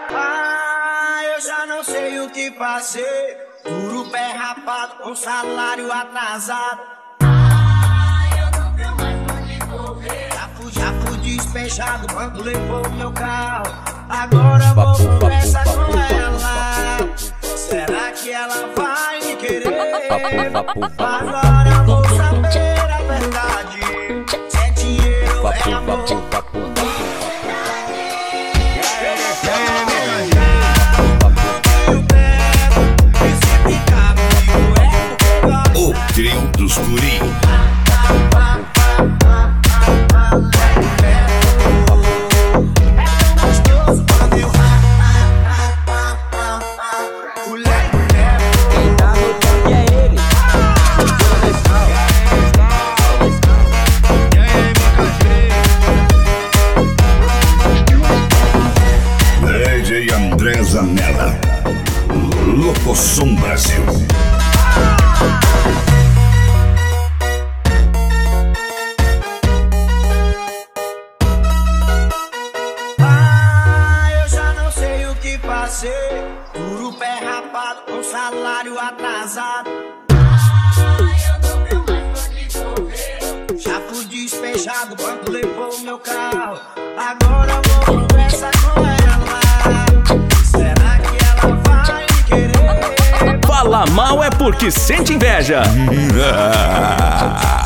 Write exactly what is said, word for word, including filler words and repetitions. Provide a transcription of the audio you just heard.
Ah, eu já não sei o que passei. Duro pé rapado com salário atrasado. Ah, eu não tenho mais onde correr. Já fui, já fui despejado, o banco levou meu carro. Agora vou conversar com ela. Será que ela vai me querer? Agora vou saber a verdade. Se é dinheiro ou é amor. O trio dos guri. Quem tá no toque é ele. D J André Zanella, Locosom Brasil. Ah, eu já não sei o que passei. Duro pé rapado com salário atrasado. Ah, eu não tenho mais onde correr. Já fui despejado, o banco levou meu carro. Agora vou conversar com ela. Será que ela vai me querer? Fala mal é porque sente inveja.